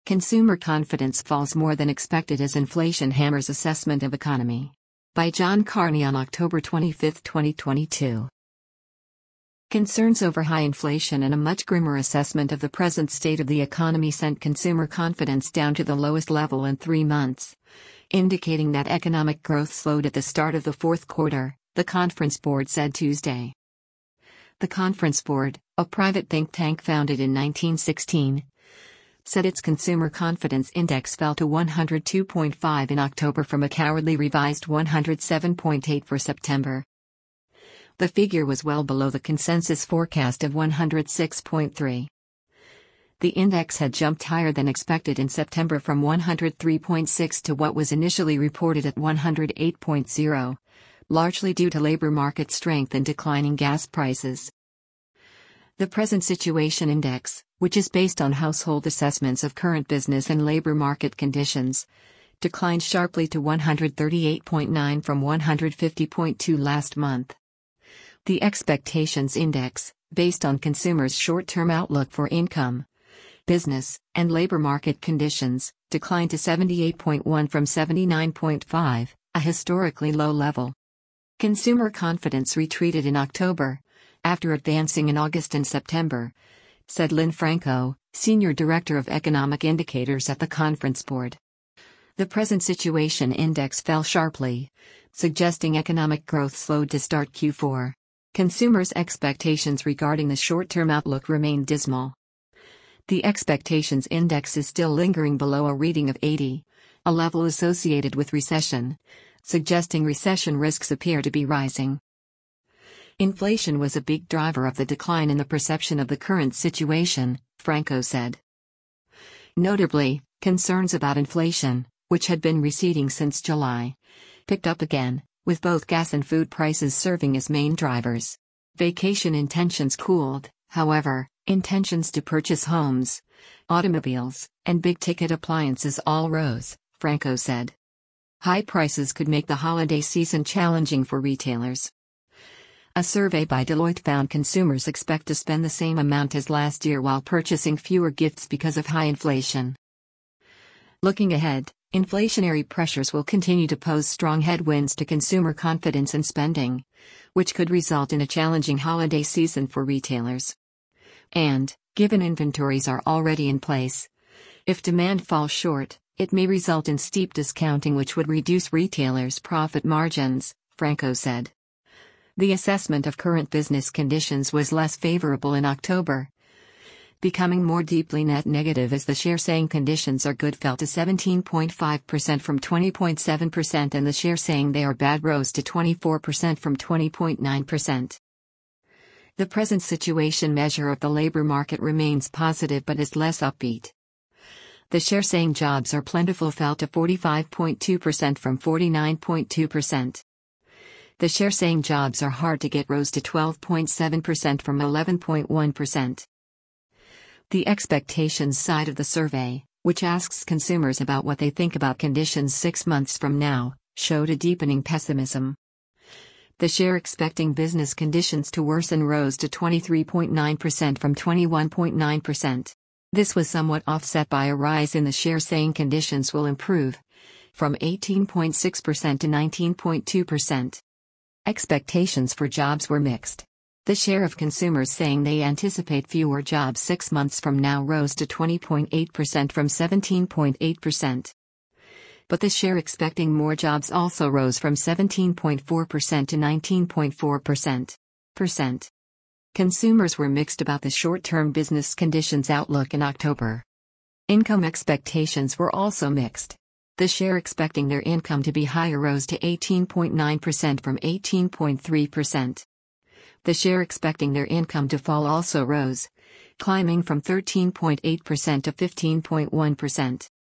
Consumer confidence falls more than expected as inflation hammers assessment of economy. By John Carney on October 25, 2022. Concerns over high inflation and a much grimmer assessment of the present state of the economy sent consumer confidence down to the lowest level in 3 months, indicating that economic growth slowed at the start of the fourth quarter, the Conference Board said Tuesday. The Conference Board, a private think tank founded in 1916, said its consumer confidence index fell to 102.5 in October from a cowardly revised 107.8 for September. The figure was well below the consensus forecast of 106.3. The index had jumped higher than expected in September from 103.6 to what was initially reported at 108.0, largely due to labor market strength and declining gas prices. The Present Situation Index, which is based on household assessments of current business and labor market conditions, declined sharply to 138.9 from 150.2 last month. The Expectations Index, based on consumers' short-term outlook for income, business, and labor market conditions, declined to 78.1 from 79.5, a historically low level. Consumer confidence retreated in October, after advancing in August and September, said Lynn Franco, Senior Director of Economic Indicators at the Conference Board. The Present Situation Index fell sharply, suggesting economic growth slowed to start Q4. Consumers' expectations regarding the short-term outlook remain dismal. The Expectations Index is still lingering below a reading of 80, a level associated with recession, suggesting recession risks appear to be rising. Inflation was a big driver of the decline in the perception of the current situation, Franco said. Notably, concerns about inflation, which had been receding since July, picked up again, with both gas and food prices serving as main drivers. Vacation intentions cooled, however, intentions to purchase homes, automobiles, and big-ticket appliances all rose, Franco said. High prices could make the holiday season challenging for retailers. A survey by Deloitte found consumers expect to spend the same amount as last year while purchasing fewer gifts because of high inflation. Looking ahead, inflationary pressures will continue to pose strong headwinds to consumer confidence and spending, which could result in a challenging holiday season for retailers. And, given inventories are already in place, if demand falls short, it may result in steep discounting which would reduce retailers' profit margins, Franco said. The assessment of current business conditions was less favorable in October, becoming more deeply net negative as the share saying conditions are good fell to 17.5% from 20.7% and the share saying they are bad rose to 24% from 20.9%. The Present Situation measure of the labor market remains positive but is less upbeat. The share saying jobs are plentiful fell to 45.2% from 49.2%. The share saying jobs are hard to get rose to 12.7% from 11.1%. The expectations side of the survey, which asks consumers about what they think about conditions 6 months from now, showed a deepening pessimism. The share expecting business conditions to worsen rose to 23.9% from 21.9%. This was somewhat offset by a rise in the share saying conditions will improve, from 18.6% to 19.2%. Expectations for jobs were mixed. The share of consumers saying they anticipate fewer jobs 6 months from now rose to 20.8% from 17.8%. But the share expecting more jobs also rose from 17.4% to 19.4%. Consumers were mixed about the short-term business conditions outlook in October. Income expectations were also mixed. The share expecting their income to be higher rose to 18.9% from 18.3%. The share expecting their income to fall also rose, climbing from 13.8% to 15.1%.